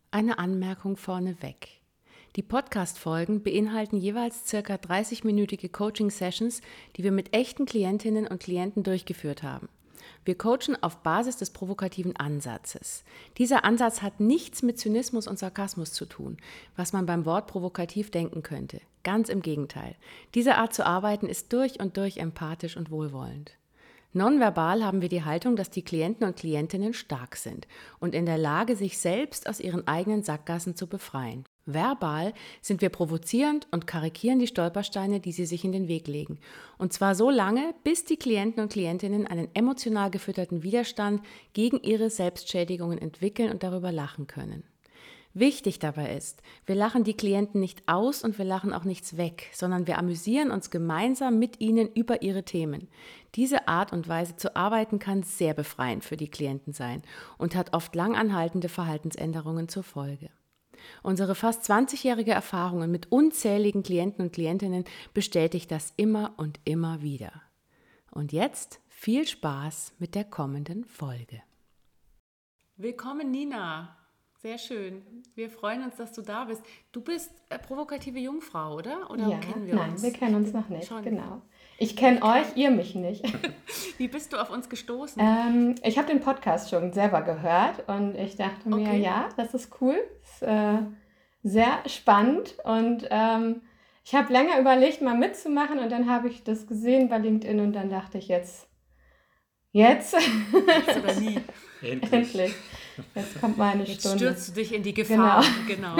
Eine Anmerkung vorneweg. Die Podcast-Folgen beinhalten jeweils ca. 30-minütige Coaching-Sessions, die wir mit echten Klientinnen und Klienten durchgeführt haben. Wir coachen auf Basis des provokativen Ansatzes. Dieser Ansatz hat nichts mit Zynismus und Sarkasmus zu tun, was man beim Wort provokativ denken könnte. Ganz im Gegenteil. Diese Art zu arbeiten ist durch und durch empathisch und wohlwollend. Nonverbal haben wir die Haltung, dass die Klienten und Klientinnen stark sind und in der Lage, sich selbst aus ihren eigenen Sackgassen zu befreien. Verbal sind wir provozierend und karikieren die Stolpersteine, die sie sich in den Weg legen. Und zwar so lange, bis die Klienten und Klientinnen einen emotional gefütterten Widerstand gegen ihre Selbstschädigungen entwickeln und darüber lachen können. Wichtig dabei ist, wir lachen die Klienten nicht aus und wir lachen auch nichts weg, sondern wir amüsieren uns gemeinsam mit ihnen über ihre Themen. Diese Art und Weise zu arbeiten kann sehr befreiend für die Klienten sein und hat oft langanhaltende Verhaltensänderungen zur Folge. Unsere fast 20-jährige Erfahrungen mit unzähligen Klienten und Klientinnen bestätigt das immer und immer wieder. Und jetzt viel Spaß mit der kommenden Folge. Willkommen, Nina. Sehr schön. Wir freuen uns, dass du da bist. Du bist provokative Jungfrau, oder? Oder Ja, kennen wir uns? nein, wir kennen uns noch nicht, Schon. genau. Ich kenne euch, ihr mich nicht. Wie bist du auf uns gestoßen? Ich habe den Podcast schon selber gehört und ich dachte mir, Okay. ja, das ist cool, ist sehr spannend und ich habe länger überlegt, mal mitzumachen und dann habe ich das gesehen bei LinkedIn und dann dachte ich, jetzt Jetzt oder nie. endlich, jetzt kommt meine Jetzt Stunde. stürzt du dich in die Gefahr. Genau.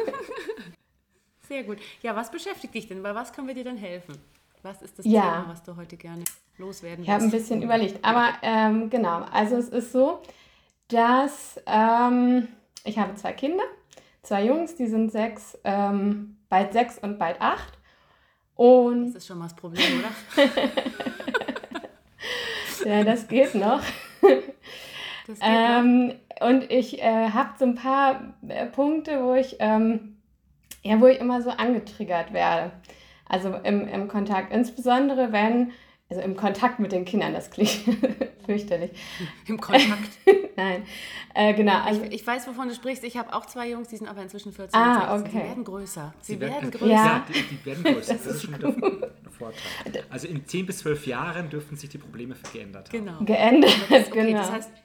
Sehr gut. Ja, was beschäftigt dich denn? Bei was können wir dir denn helfen? Was ist das Ja. Thema, was du heute gerne loswerden Ich habe ein willst? bisschen überlegt, aber genau, also es ist so, dass ich habe 2 Kinder, 2 Jungs, die sind bald 6 und bald 8 und Das ist schon mal das Problem, oder? ja, das geht noch. Das geht noch. Und ich habe so ein paar Punkte, wo ich immer so angetriggert werde. Also im Kontakt, insbesondere also im Kontakt mit den Kindern, das klingt fürchterlich. Im Kontakt. Nein, genau. Also, Ich weiß, wovon du sprichst. Ich habe auch 2 Jungs, die sind aber inzwischen 14 und 16. okay. Sie werden größer. Sie werden größer. Ja. Ja, die werden größer. Das ist schon wieder ein Vorteil. Also in 10 bis 12 Jahren dürften sich die Probleme geändert haben. Genau. geändert, Okay, genau.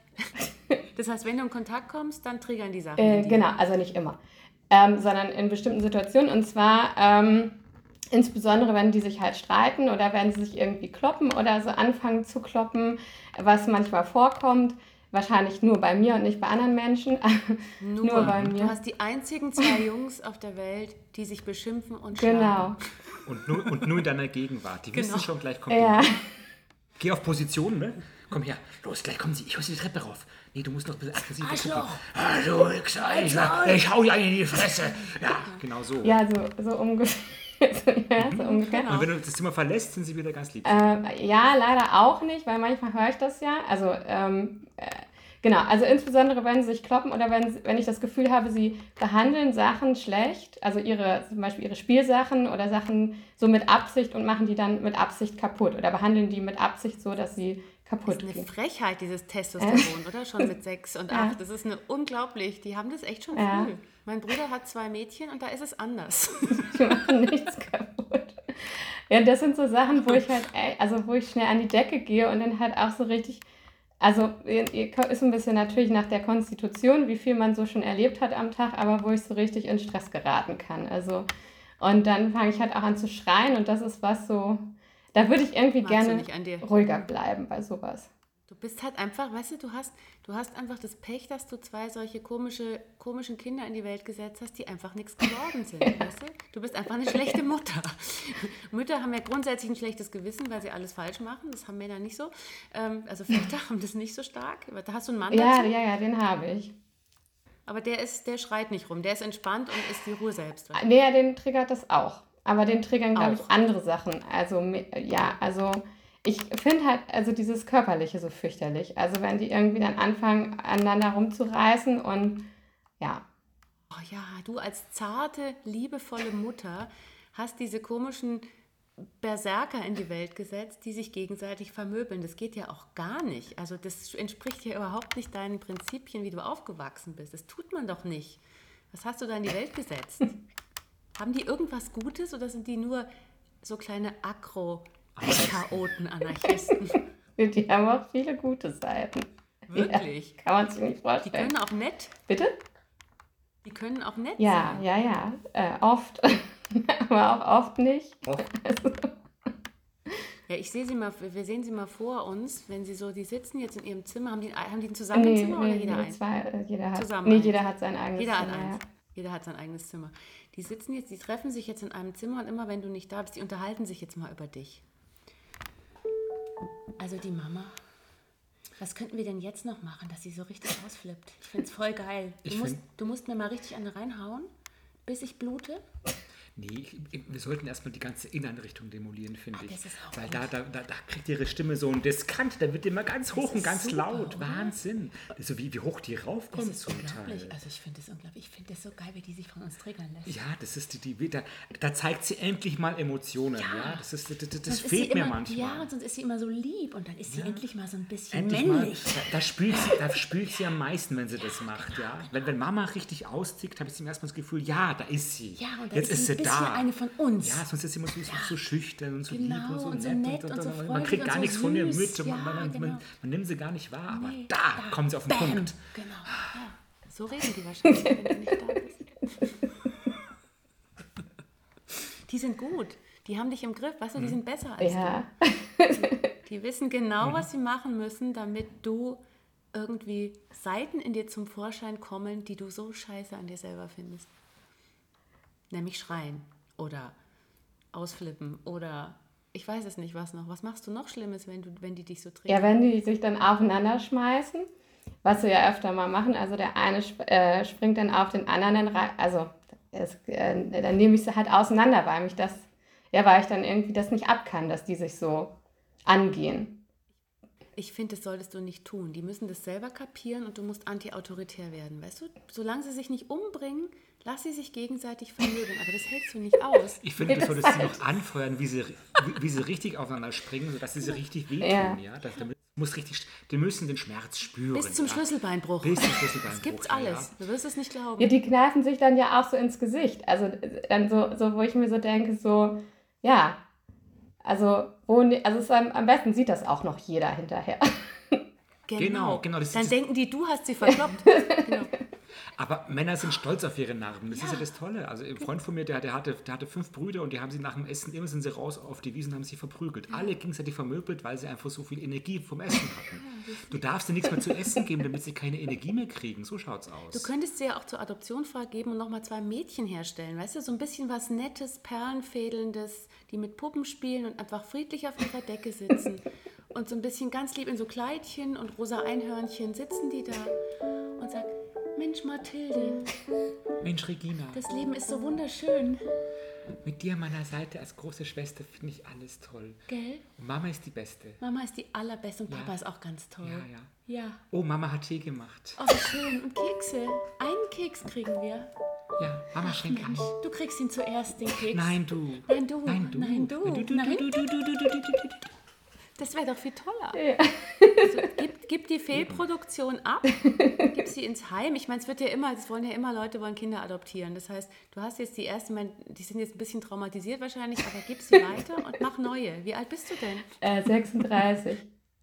das heißt, wenn du in Kontakt kommst, dann triggern die Sachen. in dir. Genau, also nicht immer, sondern in bestimmten Situationen. Und zwar insbesondere, wenn die sich halt streiten oder wenn sie sich irgendwie kloppen oder so anfangen zu kloppen, was manchmal vorkommt. Wahrscheinlich nur bei mir und nicht bei anderen Menschen. Nur bei mir. Du hast die einzigen 2 Jungs auf der Welt, die sich beschimpfen und schlagen. Genau. Und nur in deiner Gegenwart. Die wissen Genau. schon gleich, kommt Ja. Geh auf Position, ne? Komm her, los, gleich kommen sie. Ich hol sie die Treppe rauf. Nee, du musst noch ein bisschen aggressiv Arschloch. Hallo, ich hau dir in die Fresse. Ja, genau so. Ja, so ungefähr. So ungefähr. Genau. Und wenn du das Zimmer verlässt, sind sie wieder ganz lieb. Ja, leider auch nicht, weil manchmal höre ich das ja. Also, genau, also insbesondere, wenn sie sich kloppen oder wenn ich das Gefühl habe, sie behandeln Sachen schlecht, also zum Beispiel ihre Spielsachen oder Sachen so mit Absicht und machen die dann mit Absicht kaputt oder behandeln die mit Absicht so, dass sie kaputt Das ist eine gehen. Frechheit, dieses Testosteron, oder? Schon mit 6 und 8. Das ist unglaublich. Die haben das echt schon Ja. früh. Mein Bruder hat 2 Mädchen und da ist es anders. Die machen nichts kaputt. Ja, das sind so Sachen, wo ich halt, wo ich schnell an die Decke gehe und dann halt auch so richtig, also ist ein bisschen natürlich nach der Konstitution, wie viel man so schon erlebt hat am Tag, aber wo ich so richtig in Stress geraten kann. Also, und dann fange ich halt auch an zu schreien und das ist was so, da würde ich irgendwie Magst du gerne nicht an dir? ruhiger bleiben bei sowas. Du bist halt einfach, weißt du hast einfach das Pech, dass du 2 solche komischen Kinder in die Welt gesetzt hast, die einfach nichts geworden sind, weißt du? Du bist einfach eine schlechte Mutter. Mütter haben ja grundsätzlich ein schlechtes Gewissen, weil sie alles falsch machen. Das haben Männer nicht so. Also Väter haben das nicht so stark. Da hast du einen Mann dazu. Ja, den habe ich. Aber der schreit nicht rum. Der ist entspannt und ist die Ruhe selbst. Weißt du? Nee, den triggert das auch. Aber den triggern, glaube ich, Auch. andere Sachen. Also, ja, also ich finde halt also dieses Körperliche so fürchterlich. Also wenn die irgendwie dann anfangen, aneinander rumzureißen und ja. Oh ja, du als zarte, liebevolle Mutter hast diese komischen Berserker in die Welt gesetzt, die sich gegenseitig vermöbeln. Das geht ja auch gar nicht. Also das entspricht ja überhaupt nicht deinen Prinzipien, wie du aufgewachsen bist. Das tut man doch nicht. Was hast du da in die Welt gesetzt? Haben die irgendwas Gutes oder sind die nur so kleine Chaoten, Anarchisten? Die haben auch viele gute Seiten. Wirklich? Ja, kann man sich nicht vorstellen. Die können auch nett. Bitte? Die können auch nett sein. Ja. Oft. Aber auch oft nicht. Ja, wir sehen sie mal vor uns, wenn sie so, die sitzen jetzt in ihrem Zimmer, haben die ein Zusammenzimmer oder jeder eins? Jeder hat, zusammen eins. Jeder hat sein eigenes Jeder Zimmer. Hat eins. Jeder hat sein eigenes Zimmer. Die treffen sich jetzt in einem Zimmer und immer wenn du nicht da bist, die unterhalten sich jetzt mal über dich. Also die Mama, was könnten wir denn jetzt noch machen, dass sie so richtig ausflippt? Ich finde es voll geil. Du musst mir mal richtig eine reinhauen, bis ich blute. Nee, wir sollten erstmal die ganze Inneneinrichtung demolieren, finde ich. Das ist auch Weil gut. da kriegt ihre Stimme so einen Diskant, da wird immer ganz hoch und ganz super, laut. oder? Wahnsinn. Das ist so wie hoch die raufkommt Das ist zum unglaublich. Teil. Also ich finde das unglaublich. Ich finde das so geil, wie die sich von uns triggern lässt. Ja, das ist da zeigt sie endlich mal Emotionen. Ja. Das Sonst fehlt mir manchmal. Ja, und sonst ist sie immer so lieb und dann ist sie endlich mal so ein bisschen Endlich männlich. mal, da spürt sie am meisten, wenn sie das macht. Ja. Wenn Mama richtig austickt, habe ich zum ersten Mal das Gefühl, ja, da ist sie. Ja, und dann jetzt ist sie ein bisschen da. eine von uns. Ja, sonst ist sie immer so schüchtern und so Genau, lieb und so und so nett. nett und so freundlich man kriegt gar und so nichts von ihr süß. mit. Ja, Man genau. nimmt sie gar nicht wahr. Nee, Aber da kommen sie auf den Bam. Punkt. Genau. Ja. So reden die wahrscheinlich, wenn du nicht da bist. Die sind gut. Die haben dich im Griff. Weißt du, die sind besser als du. Die wissen genau, was sie machen müssen, damit du irgendwie Seiten in dir zum Vorschein kommen, die du so scheiße an dir selber findest. Nämlich schreien oder ausflippen oder ich weiß es nicht, was noch. Was machst du noch Schlimmes, wenn die dich so triggern? Ja, wenn die sich dann aufeinander schmeißen, was wir ja öfter mal machen, also der eine springt dann auf den anderen, dann nehme ich sie halt auseinander, weil ich dann irgendwie das nicht ab kann, dass die sich so angehen. Ich finde, das solltest du nicht tun. Die müssen das selber kapieren und du musst anti-autoritär werden, weißt du? Solange sie sich nicht umbringen, lass sie sich gegenseitig vermögen, aber das hältst du nicht aus. Ich finde, du solltest sie noch anfeuern, wie sie richtig aufeinander springen, sodass sie richtig wehtun. Ja. Die müssen den Schmerz spüren. Bis zum Schlüsselbeinbruch. Bis zum Schlüsselbeinbruch. Das gibt's alles. Du wirst es nicht glauben. Ja, die kneifen sich dann ja auch so ins Gesicht. Also dann so wo ich mir so denke, so, ja, also am besten sieht das auch noch jeder hinterher. Genau. Das Dann ist denken die, du hast sie verkloppt. Genau. Aber Männer sind stolz auf ihre Narben. Das ist ja das Tolle. Also ein Freund von mir, der hatte 5 Brüder und die haben sie nach dem Essen, immer sind sie raus auf die Wiesen und haben sie verprügelt. Ja. Alle gegenseitig vermöbelt, weil sie einfach so viel Energie vom Essen hatten. Du darfst ihnen nichts mehr zu essen geben, damit sie keine Energie mehr kriegen. So schaut's aus. Du könntest sie ja auch zur Adoption freigeben und nochmal 2 Mädchen herstellen. Weißt du, so ein bisschen was Nettes, Perlenfädelndes, die mit Puppen spielen und einfach friedlich auf ihrer Decke sitzen. Und so ein bisschen ganz lieb in so Kleidchen und rosa Einhörnchen sitzen die da und sagen, Mensch Mathilde, Mensch Regina, das Leben ist so wunderschön. Mit dir an meiner Seite als große Schwester finde ich alles toll. Gell? Und Mama ist die Beste. Mama ist die allerbeste und Papa ist auch ganz toll. Ja. Oh, Mama hat Tee gemacht. Oh, wie schön. Und Kekse. Einen Keks kriegen wir. Ja, Mama schenkt Mensch, du kriegst ihn zuerst, den Keks. Nein, du. Nein, du. Nein, du. Nein, du. Nein, du. Das wäre doch viel toller. Ja. Also, gib die Fehlproduktion ab, gib sie ins Heim. Ich meine, es wollen ja immer Leute, wollen Kinder adoptieren. Das heißt, du hast jetzt die ersten, die sind jetzt ein bisschen traumatisiert wahrscheinlich, aber gib sie weiter und mach neue. Wie alt bist du denn? 36.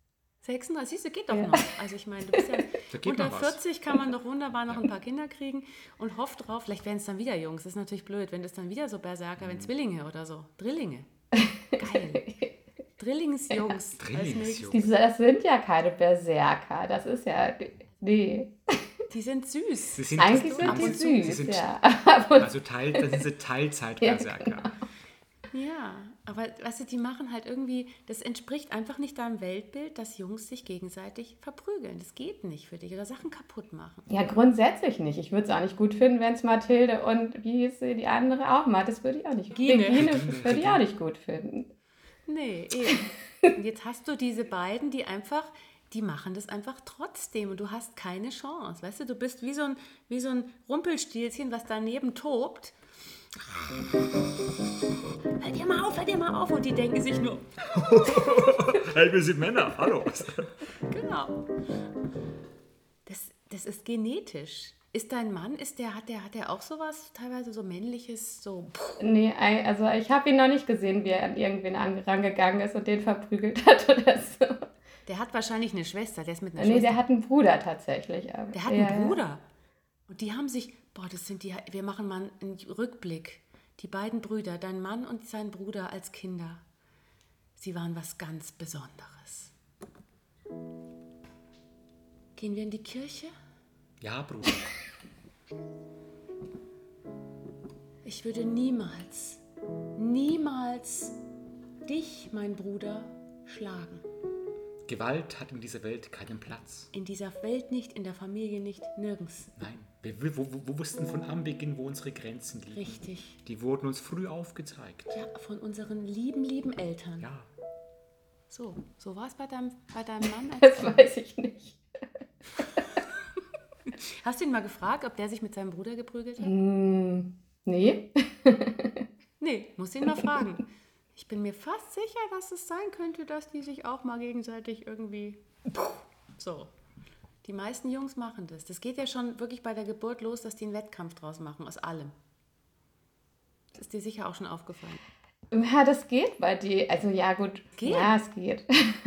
36, siehst du, geht doch noch. Also ich meine, du bist ja unter 40, kann man doch wunderbar noch ein paar Kinder kriegen und hofft drauf, vielleicht werden es dann wieder Jungs. Das ist natürlich blöd, wenn das dann wieder so Berserker, wenn Zwillinge oder so. Drillinge. Geil. Drillingsjungs. Das sind ja keine Berserker. Das ist ja... Nee. Die sind süß. Eigentlich sind die süß, ja. Also dann sind sie Teilzeit-Berserker. Ja, aber weißt du, die machen halt irgendwie, das entspricht einfach nicht deinem Weltbild, dass Jungs sich gegenseitig verprügeln. Das geht nicht für dich oder Sachen kaputt machen. Ja, grundsätzlich nicht. Ich würde es auch nicht gut finden, wenn es Mathilde und wie hieß sie, die andere auch mal, das würde ich auch nicht. Regine würde ich auch nicht gut finden. Nee, eben. Und jetzt hast du diese beiden, die machen das einfach trotzdem und du hast keine Chance. Weißt du, du bist wie so ein Rumpelstilzchen, was daneben tobt. Hör dir mal auf. Und die denken sich nur... Hey, wir sind Männer, hallo. Genau. Das ist genetisch. Ist dein Mann, hat der auch sowas, teilweise so männliches, so, Nee, also ich habe ihn noch nicht gesehen, wie er an irgendwen rangegangen ist und den verprügelt hat oder so. der hat wahrscheinlich eine Schwester, der ist mit einer Nee, Schwester. der hat einen Bruder tatsächlich. Der hat einen Bruder. Und die haben sich, wir machen mal einen Rückblick. Die beiden Brüder, dein Mann und sein Bruder als Kinder, sie waren was ganz Besonderes. Gehen wir in die Kirche? Ja, Bruder. Ich würde niemals dich, mein Bruder, schlagen. Gewalt hat in dieser Welt keinen Platz. In dieser Welt nicht, in der Familie nicht, nirgends. Nein, wir wussten von Anbeginn, wo unsere Grenzen liegen. Richtig. Die wurden uns früh aufgezeigt. Ja, von unseren lieben Eltern. Ja. So war es bei deinem Mann? Das weiß ich nicht. Hast du ihn mal gefragt, ob der sich mit seinem Bruder geprügelt hat? Nee. Nee, musst ihn mal fragen. Ich bin mir fast sicher, dass es sein könnte, dass die sich auch mal gegenseitig irgendwie... So. Die meisten Jungs machen das. Das geht ja schon wirklich bei der Geburt los, dass die einen Wettkampf draus machen, aus allem. Das ist dir sicher auch schon aufgefallen. Ja, das geht bei dir. Also ja, gut. Geht? Ja, es geht.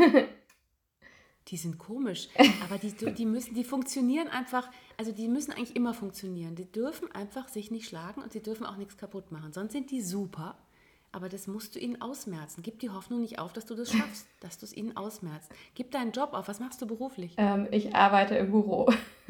Die sind komisch, aber die funktionieren einfach, also die müssen eigentlich immer funktionieren. Die dürfen einfach sich nicht schlagen und sie dürfen auch nichts kaputt machen. Sonst sind die super, aber das musst du ihnen ausmerzen. Gib die Hoffnung nicht auf, dass du das schaffst, dass du es ihnen ausmerzt. Gib deinen Job auf. Was machst du beruflich? Ich arbeite im Büro.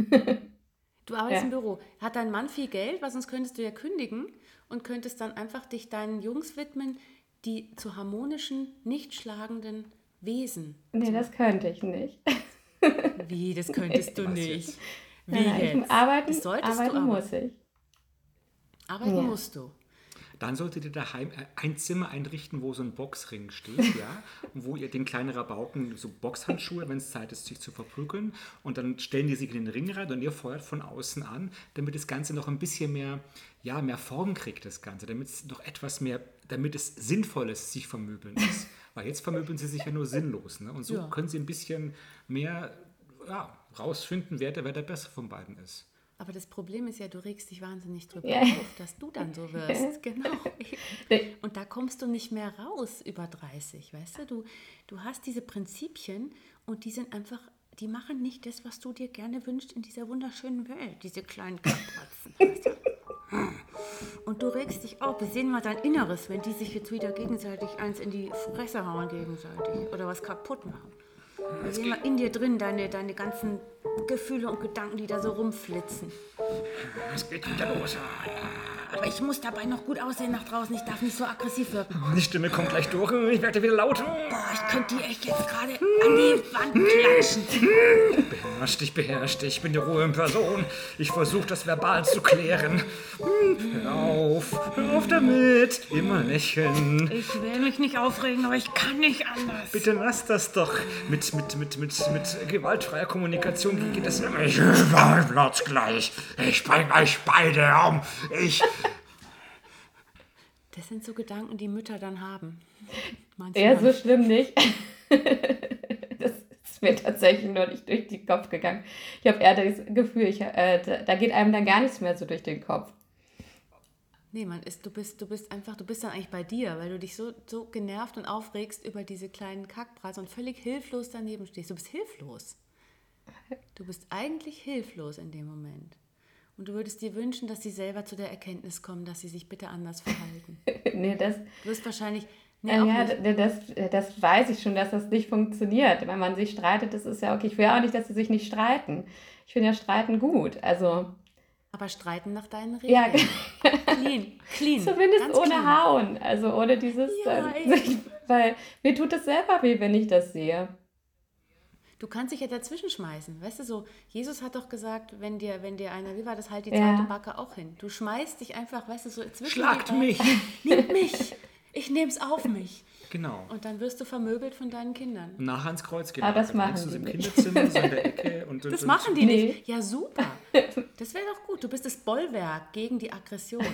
Du arbeitest im Büro. Hat dein Mann viel Geld? Weil sonst könntest du ja kündigen und könntest dann einfach dich deinen Jungs widmen, die zu harmonischen, nicht schlagenden Wesen. Nee, das könnte ich nicht. Wie, das könntest du nicht? Wie Nein, jetzt? Arbeiten muss ich. Arbeiten musst du. Dann solltet ihr daheim ein Zimmer einrichten, wo so ein Boxring steht, ja, und wo ihr den kleinen Rabauken so Boxhandschuhe, wenn es Zeit ist, sich zu verprügeln, und dann stellen die sich in den Ring rein und ihr feuert von außen an, damit das Ganze noch ein bisschen mehr Form kriegt, das Ganze, damit es noch etwas mehr, damit es sinnvolles sich vermöbeln ist. Weil jetzt vermöbeln sie sich ja nur sinnlos, ne? Und so können sie ein bisschen mehr rausfinden, wer der Bessere von beiden ist. Aber das Problem ist ja, du regst dich wahnsinnig drüber auf, dass du dann so wirst. Genau. Und da kommst du nicht mehr raus über 30, weißt du? Du hast diese Prinzipien und die sind einfach, die machen nicht das, was du dir gerne wünschst in dieser wunderschönen Welt, diese kleinen Kackpratzen. Weißt du? Und du regst dich auf. Wir sehen mal dein Inneres, wenn die sich jetzt wieder gegenseitig eins in die Fresse hauen gegenseitig oder was kaputt machen. Wir sehen mal in dir drin deine ganzen Gefühle und Gedanken, die da so rumflitzen. Es geht wieder los. Aber ich muss dabei noch gut aussehen nach draußen. Ich darf nicht so aggressiv wirken. Die Stimme kommt gleich durch und ich werde wieder laut. Boah, ich könnte die echt jetzt gerade an die Wand klatschen. Beherrsch dich. Ich bin die Ruhe in Person. Ich versuche, das verbal zu klären. Hör auf damit. Immer lächeln. Ich will mich nicht aufregen, aber ich kann nicht anders. Bitte lass das doch. Mit gewaltfreier Kommunikation geht das nicht. Ich platz gleich. Ich bring euch beide um. Das sind so Gedanken, die Mütter dann haben. Ja, so schlimm nicht. Das ist mir tatsächlich nur nicht durch den Kopf gegangen. Ich habe eher das Gefühl, da geht einem dann gar nichts mehr so durch den Kopf. Nee, du bist dann eigentlich bei dir, weil du dich so genervt und aufregst über diese kleinen Kackbraten und völlig hilflos daneben stehst. Du bist hilflos. Du bist eigentlich hilflos in dem Moment. Und du würdest dir wünschen, dass sie selber zu der Erkenntnis kommen, dass sie sich bitte anders verhalten. Nee, das... Du wirst wahrscheinlich... Das weiß ich schon, dass das nicht funktioniert. Wenn man sich streitet, das ist ja okay. Ich will ja auch nicht, dass sie sich nicht streiten. Ich finde ja Streiten gut, also... Aber streiten nach deinen Regeln. Ja, clean. Zumindest ganz ohne clean. Hauen, also ohne dieses... weil mir tut es selber weh, wenn ich das sehe. Du kannst dich ja dazwischen schmeißen, weißt du so. Jesus hat doch gesagt, wenn dir einer, wie war das, halt die zweite Backe auch hin. Du schmeißt dich einfach, weißt du, so zwischen Schlagt mich! Nimmt mich! Ich nehm's auf mich. Genau. Und dann wirst du vermöbelt von deinen Kindern. Nachher ans Kreuz gehen. Aber das machen die die im nicht. Kinderzimmer, so in der Ecke. Das machen die Nee. nicht. Ja, super. Das wäre doch gut. Du bist das Bollwerk gegen die Aggression.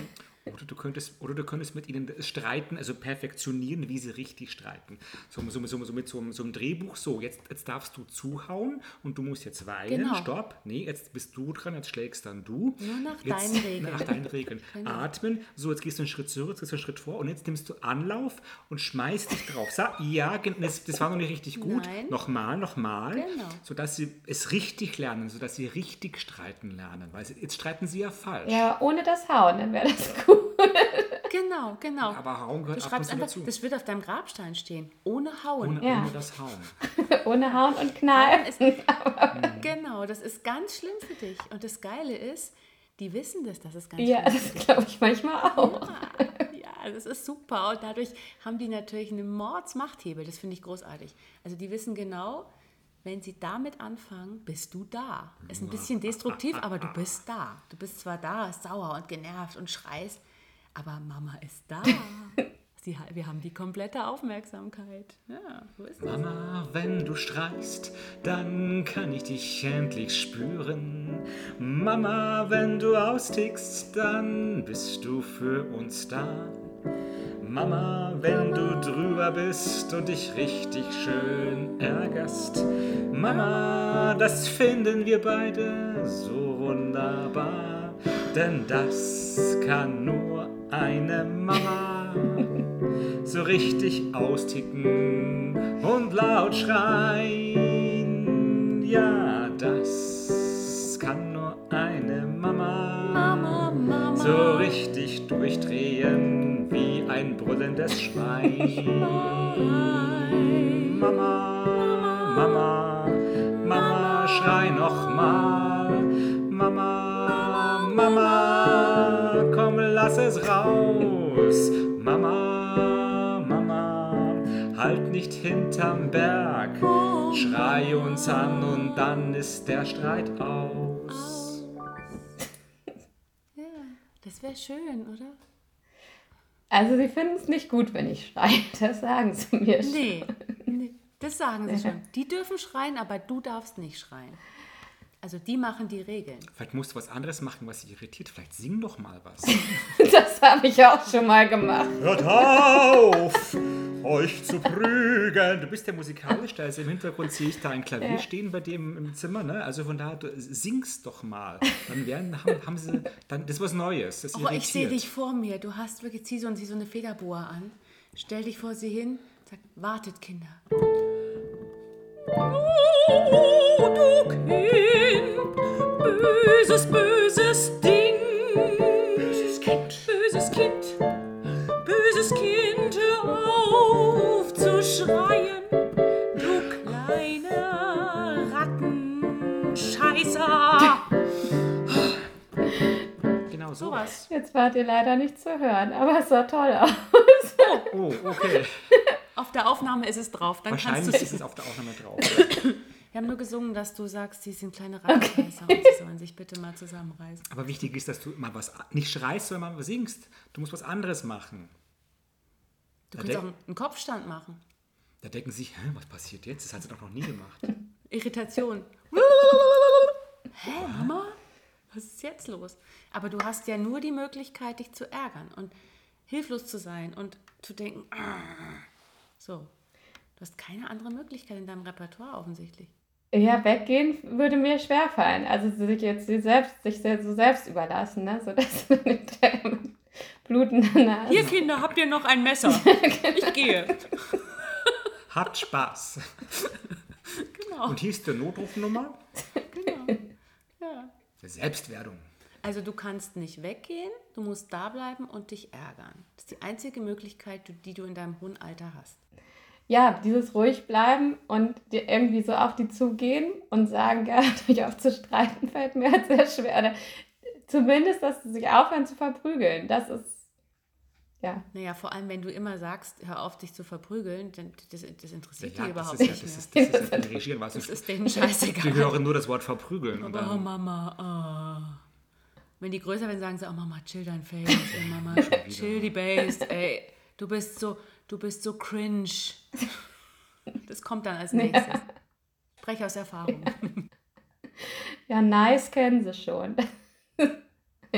Oder du könntest mit ihnen streiten, also perfektionieren, wie sie richtig streiten. So mit so einem Drehbuch, so, jetzt darfst du zuhauen und du musst jetzt weinen, Genau. Stopp, nee, jetzt bist du dran, jetzt schlägst dann du. Nur nach Jetzt, deinen Regeln. Nach deinen Regeln. Genau. Atmen, so, jetzt gehst du einen Schritt zurück, jetzt gehst du einen Schritt vor und jetzt nimmst du Anlauf und schmeißt dich drauf. Ja, das war noch nicht richtig gut. Nein. Nochmal. Genau. Sodass sie es richtig lernen, sodass sie richtig streiten lernen. Weil jetzt streiten sie ja falsch. Ja, ohne das Hauen, dann wäre das gut. Genau. Aber Hauen gehört Du ab und schreibst zu einfach, dazu. das wird auf deinem Grabstein stehen. Ohne Hauen. Ja. Ohne das Hauen. Ohne Hauen und Knallen. Genau, das ist ganz schlimm für dich. Und das Geile ist, die wissen das ist ganz Ja, schlimm das für dich. glaube ich manchmal auch. Ja, das ist super. Und dadurch haben die natürlich einen Mordsmachthebel. Das finde ich großartig. Also die wissen genau, wenn sie damit anfangen, bist du da. Ist ein bisschen destruktiv, aber du bist da. Du bist zwar da, sauer und genervt und schreist, aber Mama ist da. Wir haben die komplette Aufmerksamkeit. Ja, so ist das. Mama, wenn du streichst, dann kann ich dich endlich spüren. Mama, wenn du austickst, dann bist du für uns da. Mama, wenn du drüber bist und dich richtig schön ärgerst. Mama, das finden wir beide so wunderbar. Denn das kann nur eine Mama. So richtig austicken und laut schreien. Ja, das kann nur eine Mama. Mama. So richtig durchdrehen wie ein brüllendes Schwein. Mama, schrei noch mal. Mama, komm, lass es raus. Mama, halt nicht hinterm Berg. Schrei uns an und dann ist der Streit aus. Ja, das wäre schön, oder? Also sie finden es nicht gut, wenn ich schreie. Das sagen sie mir schon. Nee, das sagen sie schon. Die dürfen schreien, aber du darfst nicht schreien. Also die machen die Regeln. Vielleicht musst du was anderes machen, was sie irritiert. Vielleicht sing doch mal was. Das habe ich auch schon mal gemacht. Hört auf, euch zu prügeln. Du bist ja musikalisch, da ist im Hintergrund, sehe ich da ein Klavier stehen bei dem im Zimmer. Ne? Also von daher, du singst doch mal. Dann haben sie, das ist was Neues. Das Oh, irritiert. ich sehe dich vor mir. Du hast wirklich, zieh so eine Federboa an. Stell dich vor sie hin. Sag, wartet, Kinder. Oh, du Kind, böses Ding. Böses Kind, hör auf zu schreien. Du kleine Rattenscheißer. Genau sowas. Jetzt wart ihr leider nicht zu hören, aber es sah toll aus. Oh, okay. Auf der Aufnahme ist es drauf. Dann Wahrscheinlich kannst ist du es auf der Aufnahme drauf. Wir haben nur gesungen, dass du sagst, sie sind kleine Rattenscheißer und sie sollen sich bitte mal zusammenreißen. Aber wichtig ist, dass du mal was nicht schreist, sondern mal was singst. Du musst was anderes machen. Du kannst auch einen Kopfstand machen. Da denken sie sich, was passiert jetzt? Das hat sie doch noch nie gemacht. Irritation. Hä, Mama? Was ist jetzt los? Aber du hast ja nur die Möglichkeit, dich zu ärgern und hilflos zu sein und zu denken, so. Du hast keine andere Möglichkeit in deinem Repertoire offensichtlich. Ja, weggehen würde mir schwerfallen. Also sich so selbst überlassen, ne? So dass mit blutender Nase. Hier, Kinder, habt ihr noch ein Messer? Ich gehe. Habt Spaß. Genau. Und hier ist die Notrufnummer. Genau. Ja. Selbstwerdung. Also du kannst nicht weggehen, du musst da bleiben und dich ärgern. Das ist die einzige Möglichkeit, die du in deinem hohen Alter hast. Ja, dieses ruhig bleiben und dir irgendwie so auf die zugehen und sagen, ja, durch auf zu streiten, fällt mir halt sehr schwer. Oder zumindest, dass sie sich aufhören zu verprügeln. Das ist, ja. Naja, vor allem, wenn du immer sagst, hör auf, dich zu verprügeln, dann das interessiert die Ja, überhaupt das nicht ist mehr. ja dirigieren, was Das ist denen scheißegal. Die hören nur das Wort verprügeln. Und Oh, dann, Mama, Wenn die größer werden, sagen sie, oh Mama, chill dein Face, ey, Mama, chill die Bass, ey, du bist so cringe. Das kommt dann als nächstes. Ja. Sprech aus Erfahrung. Ja, nice kennen sie schon. Nice.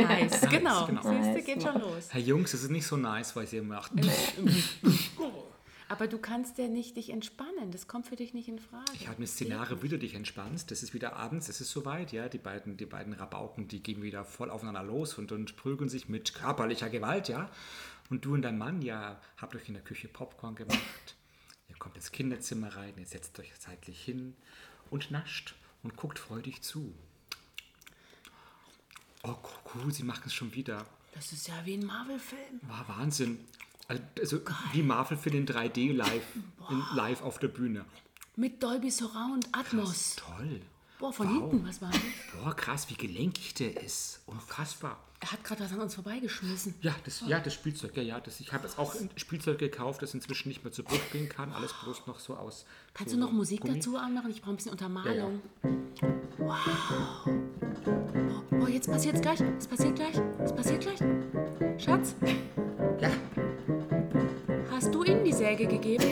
genau. genau. Siehst du, geht schon los. Herr Jungs, das ist nicht so nice, was ihr macht. Aber du kannst ja nicht dich entspannen. Das kommt für dich nicht in Frage. Ich habe eine Szenario, wie du dich entspannst. Das ist wieder abends, es ist soweit, ja. Die beiden Rabauken, die gehen wieder voll aufeinander los und prügeln sich mit körperlicher Gewalt, ja. Und du und dein Mann, ja, habt euch in der Küche Popcorn gemacht. Ihr kommt ins Kinderzimmer rein, ihr setzt euch zeitlich hin und nascht und guckt freudig zu. Oh, cool, sie machen es schon wieder. Das ist ja wie ein Marvel-Film. War Wahnsinn. Also wie Marvel für den 3D live auf der Bühne. Mit Dolby Surround Atmos. Toll. Boah, von hinten, was war das? Boah, krass, wie gelenkig der ist. Unfassbar. Er hat gerade was an uns vorbeigeschmissen. Ja, das Spielzeug. Ja. Ich habe jetzt auch ein Spielzeug gekauft, das inzwischen nicht mehr zu Bruch gehen kann. Alles bloß noch so aus. Kannst so du noch Musik Gummi. dazu anmachen? Ich brauche ein bisschen Untermalung. Ja. Wow. Oh, jetzt passiert's gleich. Es passiert gleich. Schatz, Ja. hast du ihnen die Säge gegeben?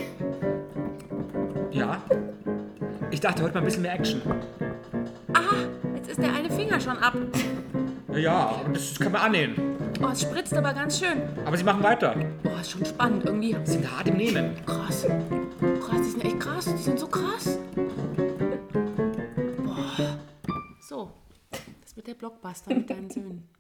Ja. Ich dachte heute mal ein bisschen mehr Action. Jetzt ist der eine Finger schon ab. Ja, und das kann man annähen. Oh, es spritzt aber ganz schön. Aber sie machen weiter. Oh, ist schon spannend irgendwie. Sie sind hart im Nehmen. Krass, die sind echt krass. Die sind so krass. Boah. So, das wird der Blockbuster mit deinen Söhnen.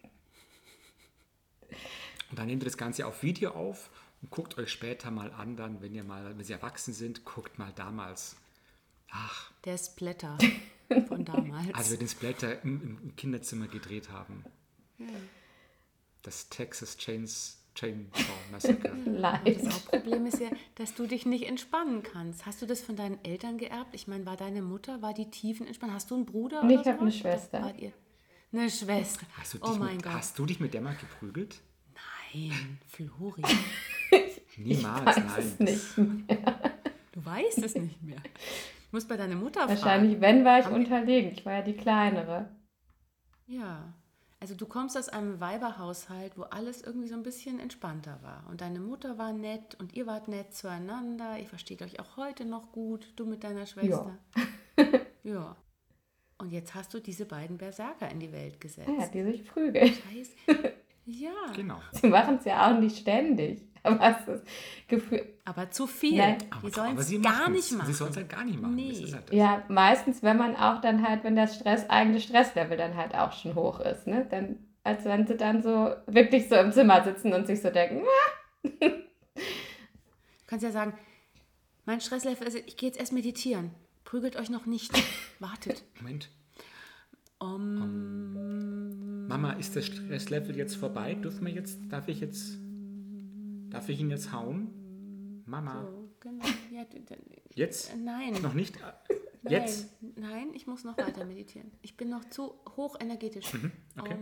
Und dann nehmt ihr das Ganze auf Video auf und guckt euch später mal an, dann, wenn sie erwachsen sind, guckt mal damals. Ach, Der Splatter von damals. als wir den Splatter im Kinderzimmer gedreht haben. Das Texas Chainsaw Massacre. Leid. Das Hauptproblem ist ja, dass du dich nicht entspannen kannst. Hast du das von deinen Eltern geerbt? Ich meine, war deine Mutter, war die tiefenentspannt? Hast du einen Bruder? Nee, oder ich habe eine sowas? Schwester. Wart ihr? Eine Schwester. Hast du dich mit der mal geprügelt? Nein, Flori. Niemals, Weiß nein. es nicht mehr. Du weißt es nicht mehr. Du musst bei deiner Mutter fragen. Wahrscheinlich, wenn, war ich unterlegen. Ich war ja die Kleinere. Ja. Also du kommst aus einem Weiberhaushalt, wo alles irgendwie so ein bisschen entspannter war. Und deine Mutter war nett und ihr wart nett zueinander. Ihr versteht euch auch heute noch gut, du mit deiner Schwester. Ja. Und jetzt hast du diese beiden Berserker in die Welt gesetzt. Ja, die sich prügeln. Scheiße. Ja. Genau. Sie machen es ja auch nicht ständig. Aber es ist das Gefühl. Aber zu viel. Nein. Die sollen es sie gar machen's. nicht machen. Sie sollen es halt gar nicht machen. Nee. Das ist halt das. Ja, meistens, wenn man auch dann halt, wenn das eigene Stresslevel dann halt auch schon hoch ist, ne? Dann, als wenn sie dann so wirklich so im Zimmer sitzen und sich so denken, Du kannst ja sagen, mein Stresslevel ist, ich gehe jetzt erst meditieren. Prügelt euch noch nicht. Wartet. Moment. Mama, ist das Stresslevel jetzt vorbei? Darf ich ihn jetzt hauen? Mama. So, genau. Ja, Jetzt? nein. Noch nicht? Jetzt? Nein, ich muss noch weiter meditieren. Ich bin noch zu hochenergetisch. Okay.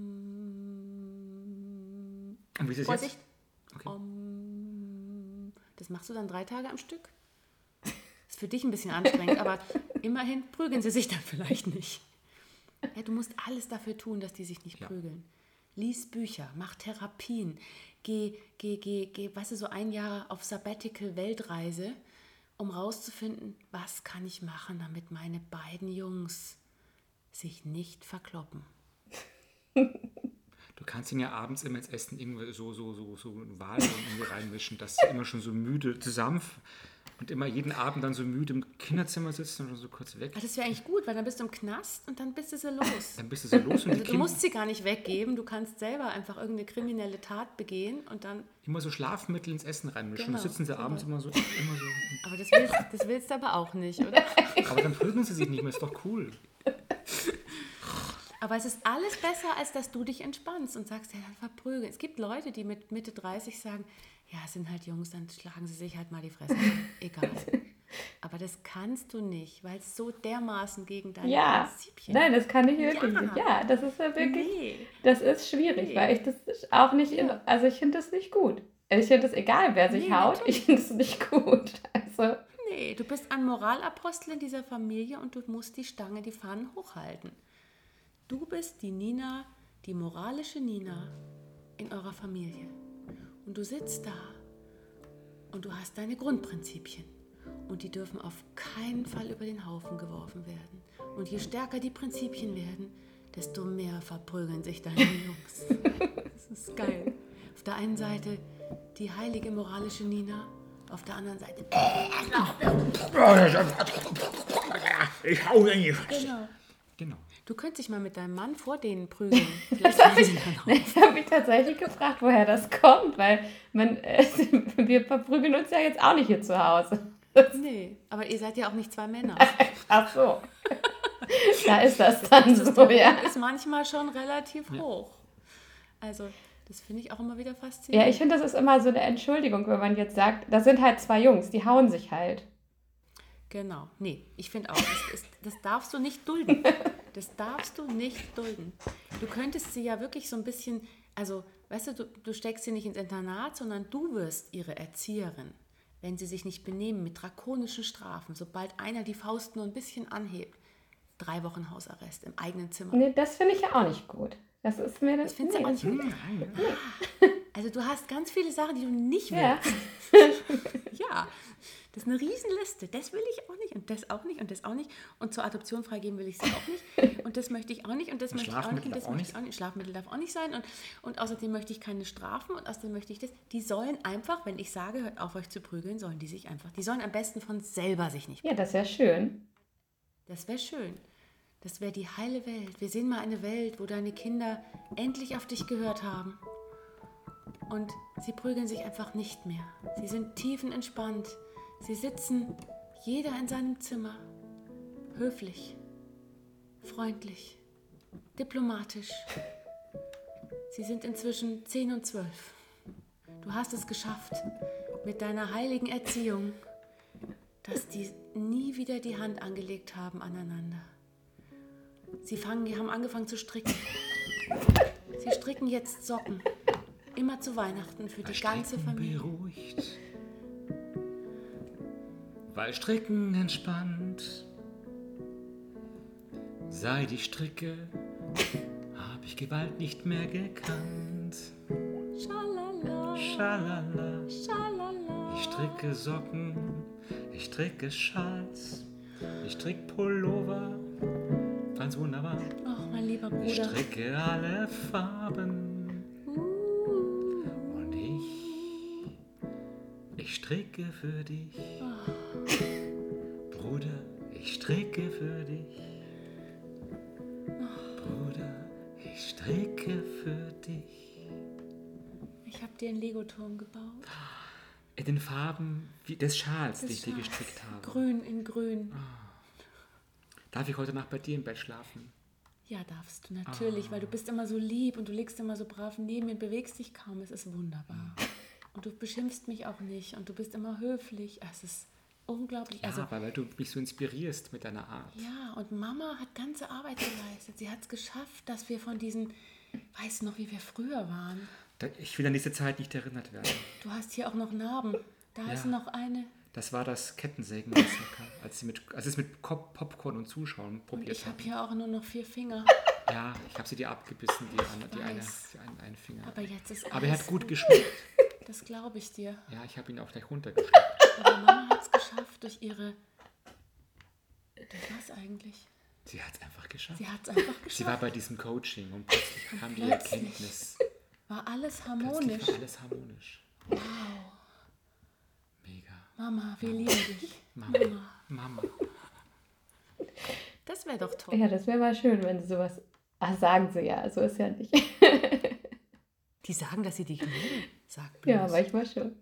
Und wie ist es Vorsicht. jetzt? Okay. Das machst du dann 3 Tage am Stück? Ist für dich ein bisschen anstrengend, aber immerhin prügeln sie sich dann vielleicht nicht. Ja, du musst alles dafür tun, dass die sich nicht prügeln. Lies Bücher, mach Therapien, geh, weißt du, so 1 Jahr auf Sabbatical Weltreise, um rauszufinden, was kann ich machen, damit meine beiden Jungs sich nicht verkloppen. Du kannst ihn ja abends immer ins Essen irgendwie so Wal irgendwie reinmischen, dass sie immer schon so müde zusammen und immer jeden Abend dann so müde im Kinderzimmer sitzen und so kurz weg. Aber das wäre eigentlich gut, weil dann bist du im Knast und dann bist du so los. Dann bist du so los und Also die du musst sie gar nicht weggeben, du kannst selber einfach irgendeine kriminelle Tat begehen und dann... immer so Schlafmittel ins Essen reinmischen. Genau, Dann sitzen sie abends immer so. Aber das willst du aber auch nicht, oder? Aber dann prügeln sie sich nicht mehr, ist doch cool. Aber es ist alles besser, als dass du dich entspannst und sagst, ja, dann verprügeln. Es gibt Leute, die mit Mitte 30 sagen, ja, es sind halt Jungs, dann schlagen sie sich halt mal die Fresse. Egal. Aber das kannst du nicht, weil es so dermaßen gegen deine Prinzipien... Nein, das kann ich wirklich nicht. Ja, das ist ja wirklich, das ist schwierig, weil ich das auch nicht, also ich finde das nicht gut. Ich finde es egal, wer sich haut, natürlich. Ich finde es nicht gut. Also. Nee, du bist ein Moralapostel in dieser Familie und du musst die Stange, die Fahnen hochhalten. Du bist die Nina, die moralische Nina in eurer Familie. Und du sitzt da und du hast deine Grundprinzipien. Und die dürfen auf keinen Fall über den Haufen geworfen werden. Und je stärker die Prinzipien werden, desto mehr verprügeln sich deine Jungs. Das ist geil. Auf der einen Seite die heilige moralische Nina, auf der anderen Seite... Ich hau in die Fresse. Genau. Genau. Du könntest dich mal mit deinem Mann vor denen prügeln. Vielleicht haben sie dann auch. Ich habe mich tatsächlich gefragt, woher das kommt, weil wir verprügeln uns ja jetzt auch nicht hier zu Hause. Nee, aber ihr seid ja auch nicht zwei Männer. Ach so. Da ist das dann so, ja. Ist manchmal schon relativ hoch. Also, das finde ich auch immer wieder Ja, faszinierend. ich finde, das ist immer so eine Entschuldigung, wenn man jetzt sagt, das sind halt zwei Jungs, die hauen sich halt. Genau. Nee, ich finde auch, das darfst du nicht dulden. Das darfst du nicht dulden. Du könntest sie ja wirklich so ein bisschen, also, weißt du steckst sie nicht ins Internat, sondern du wirst ihre Erzieherin, wenn sie sich nicht benehmen mit drakonischen Strafen. Sobald einer die Faust nur ein bisschen anhebt, 3 Wochen Hausarrest im eigenen Zimmer. Nee, das finde ich ja auch nicht gut. Das ist mir das. Das findest du auch nicht gut. Also du hast ganz viele Sachen, die du nicht Ja. willst. Ja, das ist eine Riesenliste. Das will ich auch nicht und das auch nicht und das auch nicht. Und zur Adoption freigeben will ich sie auch nicht. Und das möchte ich auch nicht und das möchte ich auch nicht und das möchte ich auch nicht. Schlafmittel darf auch nicht sein und außerdem möchte ich keine Strafen und außerdem möchte ich das. Die sollen einfach, wenn ich sage, hört auf euch zu prügeln, sollen die sich einfach, die sollen am besten von selber sich nicht prügeln. Ja, das wäre schön. Das wäre schön. Das wäre die heile Welt. Wir sehen mal eine Welt, wo deine Kinder endlich auf dich gehört haben. Und sie prügeln sich einfach nicht mehr. Sie sind tiefenentspannt. Sie sitzen jeder in seinem Zimmer. Höflich, freundlich, diplomatisch. Sie sind inzwischen 10 und 12. Du hast es geschafft mit deiner heiligen Erziehung, dass die nie wieder die Hand angelegt haben aneinander. Sie haben angefangen zu stricken. Sie stricken jetzt Socken. Immer zu Weihnachten für die ganze Familie. Beruhigt, weil Stricken entspannt. Seit ich stricke, hab ich Gewalt nicht mehr gekannt. Schalala, Schalala, schalala. ich stricke Socken, ich stricke Schals, ich stricke Pullover, ganz wunderbar. Ach, mein lieber Ich Bruder. stricke alle Farben und ich stricke für dich. Bruder, ich stricke für dich. Bruder, ich stricke für dich. Ich habe dir einen Legoturm gebaut. In den Farben des Schals, die Das ich dir Schal. gestrickt habe. Grün in grün. Darf ich heute Nacht bei dir im Bett schlafen? Ja, darfst du natürlich, weil du bist immer so lieb und du liegst immer so brav neben mir, bewegst dich kaum. Es ist wunderbar. Und du beschimpfst mich auch nicht und du bist immer höflich. Es ist unglaublich. Ja, Also, weil du mich so inspirierst mit deiner Art. ja, und Mama hat ganze Arbeit geleistet. Sie hat es geschafft, dass wir von diesen, weißt du noch, wie wir früher waren? Ich will an diese Zeit nicht erinnert werden. Du hast hier auch noch Narben. Da ist noch eine. Das war das Kettensägen-Massaker, als es mit Popcorn und Zuschauen Und probiert ich habe haben. hier auch nur noch 4 Finger. Ja, ich habe sie dir abgebissen, einen Finger. Aber jetzt ist Aber er alles hat gut gut. geschmeckt. Das glaube ich dir. Ja, ich habe ihn auch gleich runtergeschluckt. Aber Mama hat es geschafft durch ihre... Durch was eigentlich? Sie hat es einfach geschafft. Sie hat es einfach Sie geschafft. war bei diesem Coaching und plötzlich kam die plötzlich. Erkenntnis. War alles Plötzlich harmonisch. war alles harmonisch. Wow. Mega. Mama, wir lieben dich. Mama. Das wäre doch toll. Ja, das wäre mal schön, wenn sie sowas. Ah, sagen sie ja, so ist ja nicht. Die sagen, dass sie dich lieben. Sag bloß. Ja, manchmal schon.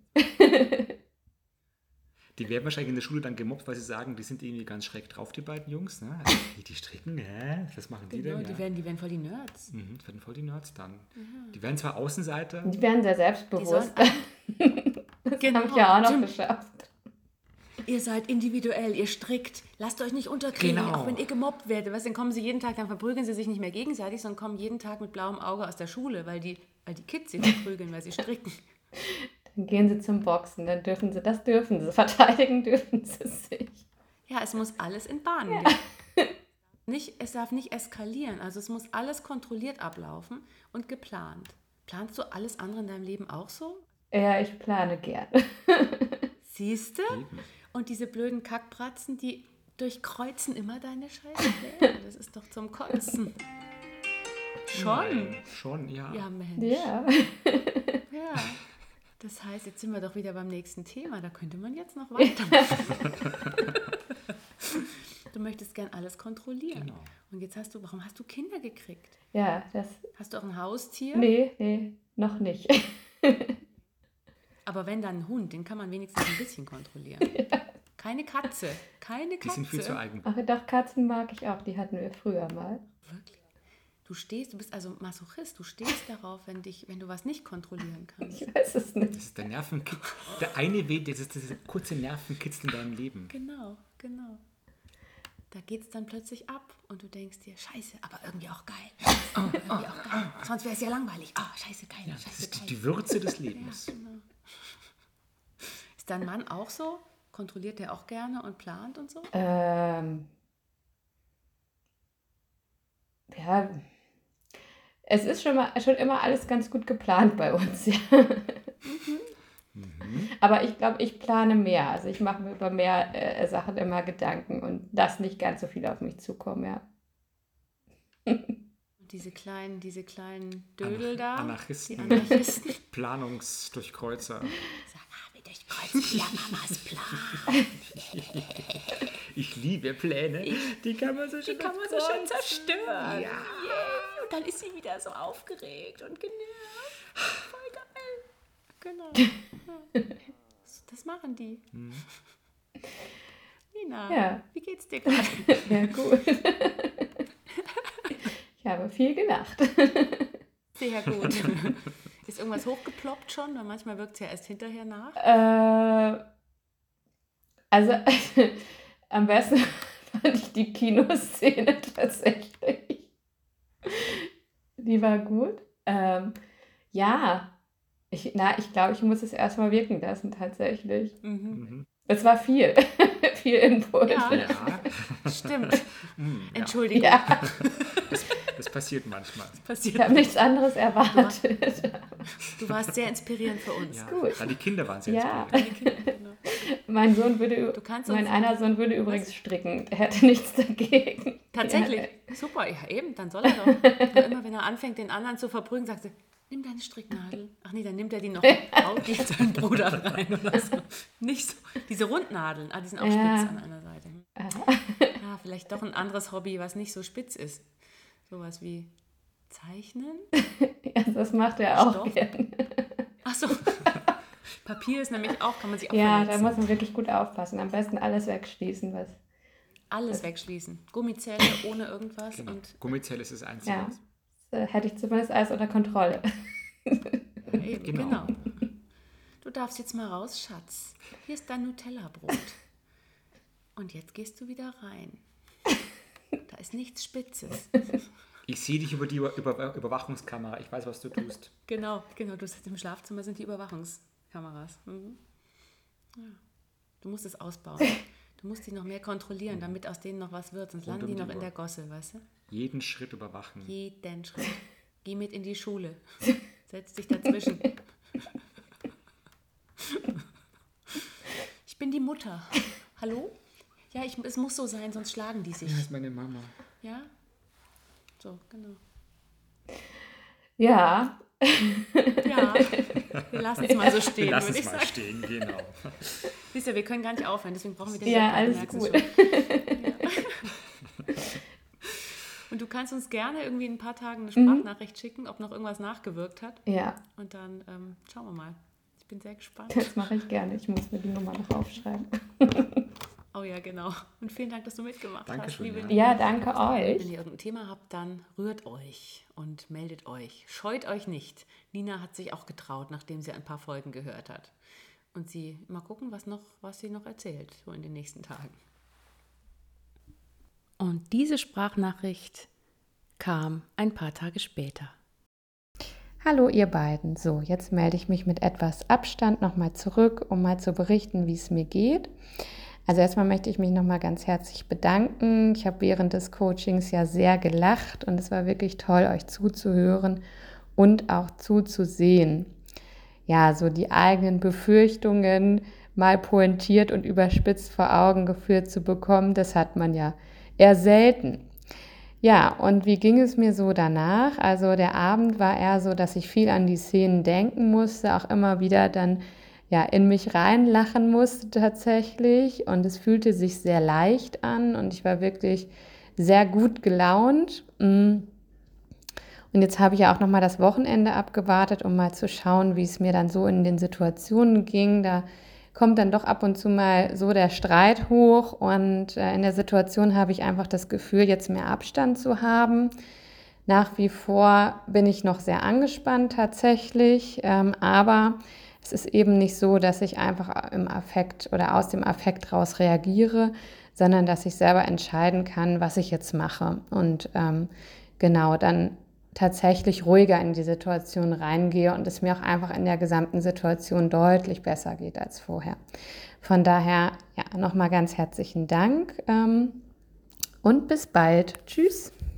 Die werden wahrscheinlich in der Schule dann gemobbt, weil sie sagen, die sind irgendwie ganz schräg drauf, die beiden Jungs. Ne? Die stricken, was machen die Genau, denn? die werden voll die Nerds. Das werden voll die Nerds dann. Die werden zwar Außenseiter, Die werden sehr Die selbstbewusst. sollen Das habe ich ja auch noch Jim, geschafft. ihr seid individuell, ihr strickt. Lasst euch nicht unterkriegen, Genau. auch wenn ihr gemobbt werdet. Weißt, dann kommen sie jeden Tag, dann verprügeln sie sich nicht mehr gegenseitig, sondern kommen jeden Tag mit blauem Auge aus der Schule, weil die Kids sie verprügeln, weil sie stricken. Dann gehen sie zum Boxen, dann dürfen sie, verteidigen dürfen sie sich. Ja, es muss alles in Bahnen liegen. Es darf nicht eskalieren. Also es muss alles kontrolliert ablaufen und geplant. Planst du alles andere in deinem Leben auch so? Ja, ich plane gern. Siehst du? Eben. Und diese blöden Kackbratzen, die durchkreuzen immer deine Scheiße. Das ist doch zum Kotzen. Schon? Nein, schon, ja. Ja, Mensch. Ja. Ja. Das heißt, jetzt sind wir doch wieder beim nächsten Thema. Da könnte man jetzt noch weitermachen. Du möchtest gern alles kontrollieren. Genau. Und jetzt warum hast du Kinder gekriegt? Ja, das. Hast du auch ein Haustier? Nee, noch nicht. Aber wenn dann ein Hund, den kann man wenigstens ein bisschen kontrollieren. Keine Katze. Keine Katze. Die sind viel zu eigen. Ach doch, Katzen mag ich auch. Die hatten wir früher mal. Wirklich? Du bist also Masochist. Du stehst darauf, wenn du was nicht kontrollieren kannst. Ich weiß es nicht. Das ist der eine Weg, das ist dieser kurze Nervenkitzel in deinem Leben. Genau. Da geht es dann plötzlich ab und du denkst dir, scheiße, aber irgendwie auch geil. Irgendwie auch geil. Sonst wäre es ja langweilig. Scheiße, geil. Ja, das Scheiße, ist geil. die Würze des Lebens. Ja, genau. Ist dein Mann auch so? Kontrolliert der auch gerne und plant und so? Ja, es ist schon immer alles ganz gut geplant bei uns, ja. Aber ich glaube, ich plane mehr. Also ich mache mir über mehr Sachen immer Gedanken und lasse nicht ganz so viel auf mich zukommen, ja. Diese kleinen Dödel da, Anarchisten. die Anarchisten. Planungsdurchkreuzer. Sag, wir durchkreuzen ja Mamas Plan. Ich liebe Pläne. Die kann man so schön zerstören. Ja. Yeah. Und dann ist sie wieder so aufgeregt und genervt. Voll geil. Genau. Das machen die. Nina, Ja. wie geht's dir gerade? Ja, gut. Ich habe viel gelacht. Sehr gut. Ist irgendwas hochgeploppt schon? Weil manchmal wirkt es ja erst hinterher nach. Also, am besten fand ich die Kinoszene tatsächlich. Die war gut. Ja, ich glaube, ich muss es erstmal wirken lassen, tatsächlich. Es war viel. Viel Input. Ja. Ja. Stimmt. Ja. Entschuldigung. Ja, Das passiert manchmal. Passiert. ich habe nichts anderes erwartet. Du warst sehr inspirierend für uns. Ja. gut. Die Kinder waren sehr Ja. inspirierend. Genau. Mein einer Sohn würde übrigens stricken. Er hätte nichts dagegen. Tatsächlich. Super, ja eben, dann soll er doch. Nur immer wenn er anfängt, den anderen zu verprügeln, sagt er, nimm deine Stricknadel. Ach nee, dann nimmt er die noch, haut die in seinen Bruder rein oder so. Nicht so. Diese Rundnadeln, die sind auch Ja. spitz an einer Seite. Ja, vielleicht doch ein anderes Hobby, was nicht so spitz ist. Sowas wie Zeichnen. Ja, das macht er auch Stoff? gern. Ach so. Papier ist nämlich auch, kann man sich auch Ja, da verletzen. muss man wirklich gut aufpassen. Am besten alles wegschließen, was. Alles wegschließen. Gummizelle ohne irgendwas. Genau. Und Gummizelle ist das Einzige. Ja, das hätte ich zumindest alles unter Kontrolle. eben, Genau. genau. Du darfst jetzt mal raus, Schatz. Hier ist dein Nutella-Brot. Und jetzt gehst du wieder rein. Da ist nichts Spitzes. Ich sehe dich über die Überwachungskamera. Ich weiß, was du tust. Genau. Du sitzt im Schlafzimmer, sind die Überwachungskameras. Ja. Du musst es ausbauen. Du musst die noch mehr kontrollieren, damit aus denen noch was wird. Sonst Rund landen die um die noch in Uhr. der Gosse, weißt du? Jeden Schritt überwachen. Jeden Schritt. Geh mit in die Schule. Setz dich dazwischen. Ich bin die Mutter. Hallo? Ja, es muss so sein, sonst schlagen die sich. Das ist meine Mama. Ja? So, genau. Ja, Ja, wir lassen es mal so stehen, Lass würde es ich mal sagen. stehen, genau. Siehst du, wir können gar nicht aufhören, deswegen brauchen wir den ja, Wecker, alles merkst du gut. schon. Ja. Und du kannst uns gerne irgendwie in ein paar Tagen eine Sprachnachricht schicken, ob noch irgendwas nachgewirkt hat. Ja, Und dann schauen wir mal. Ich bin sehr gespannt. das mache ich gerne. Ich muss mir die Nummer noch aufschreiben. Oh ja, genau. Und vielen Dank, dass du mitgemacht hast, Dankeschön, liebe ja. Nina. Ja, danke euch. Wenn ihr irgendein Thema habt, dann rührt euch und meldet euch. Scheut euch nicht. Nina hat sich auch getraut, nachdem sie ein paar Folgen gehört hat. Und sie mal gucken, was sie noch erzählt, so in den nächsten Tagen. Und diese Sprachnachricht kam ein paar Tage später. Hallo ihr beiden. So, jetzt melde ich mich mit etwas Abstand nochmal zurück, um mal zu berichten, wie es mir geht. Also erstmal möchte ich mich nochmal ganz herzlich bedanken. Ich habe während des Coachings ja sehr gelacht und es war wirklich toll, euch zuzuhören und auch zuzusehen. Ja, so die eigenen Befürchtungen mal pointiert und überspitzt vor Augen geführt zu bekommen, das hat man ja eher selten. Ja, und wie ging es mir so danach? Also der Abend war eher so, dass ich viel an die Szenen denken musste, auch immer wieder dann ja in mich reinlachen musste tatsächlich. Und es fühlte sich sehr leicht an und ich war wirklich sehr gut gelaunt. Und jetzt habe ich ja auch nochmal das Wochenende abgewartet, um mal zu schauen, wie es mir dann so in den Situationen ging. Da kommt dann doch ab und zu mal so der Streit hoch und in der Situation habe ich einfach das Gefühl, jetzt mehr Abstand zu haben. Nach wie vor bin ich noch sehr angespannt tatsächlich, aber es ist eben nicht so, dass ich einfach im Affekt oder aus dem Affekt raus reagiere, sondern dass ich selber entscheiden kann, was ich jetzt mache und genau dann tatsächlich ruhiger in die Situation reingehe und es mir auch einfach in der gesamten Situation deutlich besser geht als vorher. Von daher, ja, nochmal ganz herzlichen Dank und bis bald. Tschüss.